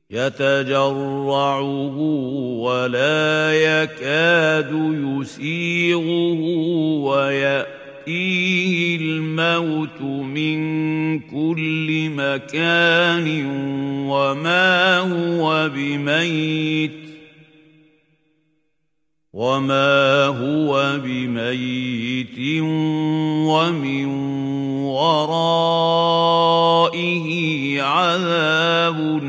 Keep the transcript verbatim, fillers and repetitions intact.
يتجرعه ولا يكاد يسيغه ويأتيه الموت من كل مكان وما هو بميت وما هو بميت ومن ورائه عذاب